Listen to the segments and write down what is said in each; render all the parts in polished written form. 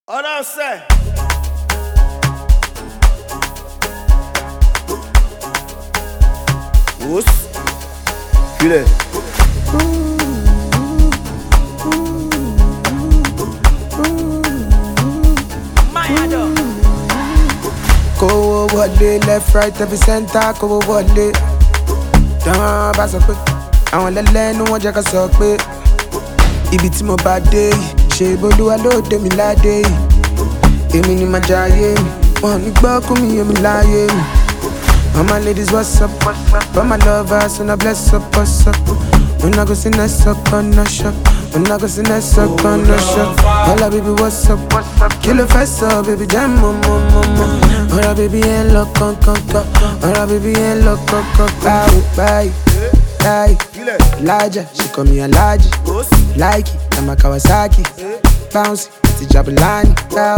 Ọ̀nà ọ̀sẹ̀. Wòs. Filẹ̀. Kówó wọlé left right every center kówó wọlé. Tán bá sọ pé àwọn lẹ́lẹ́nu wọn jẹ́ ká sọ pé ibi tí mo bá dé yìí ṣe bolúwa ló dé mi ládé yìí. Èmi ni màá jayé mi, wọn ò ní gbọ́ kú mi èmi láyé mi. All my ladies what's up, all my lovers and I bless up, what's up. When I go see next up on the shop, when I go see next up on the shop. Hola baby what's up, kill the face up baby jam mo. Hola baby ain't look con. Hola baby ain't look con. Bye. Elijah, she call me Alaji. Like it, I'm a Kawasaki. Bouncy, it's a Jabulani.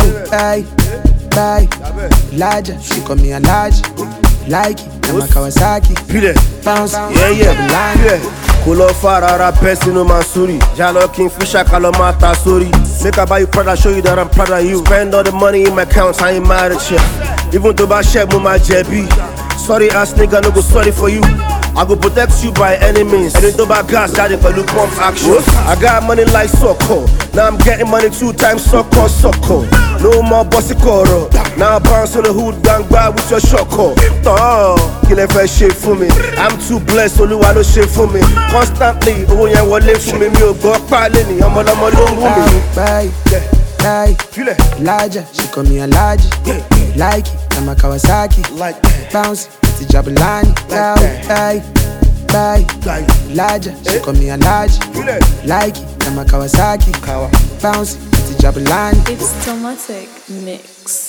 Bye. Elijah, she call me Alaji. Like it, I'm a Kawasaki. Bouncy, Yeah. Kò lọ far ara bẹ́ sínú Mansuri. Jalo King Fisher kalọ máa ta sórí. Make I buy you Prada, show you that I'm proud of you. Spend all the money in my account, I ain't mad at you. Even though bá ṣẹ́ mo máa jẹ̀bi. Sorry ass nigga, no go sorry for you. I go protect you by any means. Ẹni tó bá gas jáde pẹ̀lú pump action. I got money like soccer. Now I'm getting money 2 times soccer. No more bossy kọ̀rọ̀. Now I bounce on the hood gbangba with your ṣọkọ̀. Tán kí lẹ fẹ́ ṣe fún mi? I'm too blessed, Olúwa ló ṣe fún mi. Constantly owó yẹn wọlé fún mi. Mi ò gbọ́ pálẹ̀ ní ọmọlọmọ ló ń wù mí. Bye. Elijah, she call me Alaji. Like it, I'm a Kawasaki. Like that. Bouncy, it's a Jabulani. Bye. Elijah, she call me Alaji. Like it, I'm a Kawasaki. Bouncy, it's a Jabulani. It's Tomatic Mix.